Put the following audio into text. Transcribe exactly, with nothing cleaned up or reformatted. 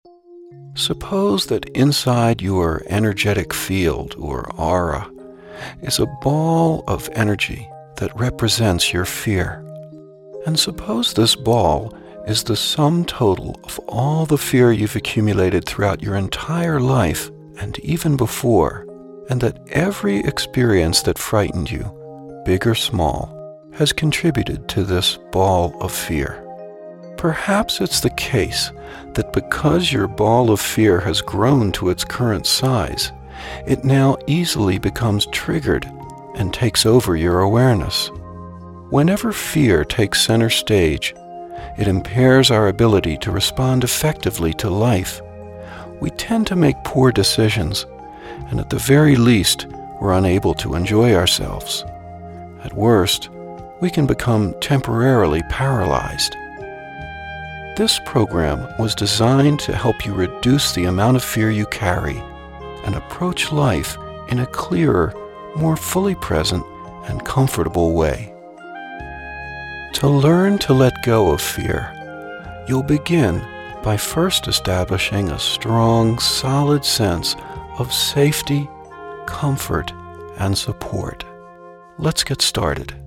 Suppose that inside your energetic field, or aura, is a ball of energy that represents your fear. And suppose this ball is the sum total of all the fear you've accumulated throughout your entire life and even before, and that every experience that frightened you, big or small, has contributed to this ball of fear. Perhaps it's the case that because your ball of fear has grown to its current size, it now easily becomes triggered and takes over your awareness. Whenever fear takes center stage, it impairs our ability to respond effectively to life. We tend to make poor decisions, and at the very least, we're unable to enjoy ourselves. At worst, we can become temporarily paralyzed. This program was designed to help you reduce the amount of fear you carry and approach life in a clearer, more fully present and comfortable way. To learn to let go of fear, you'll begin by first establishing a strong, solid sense of safety, comfort, and support. Let's get started.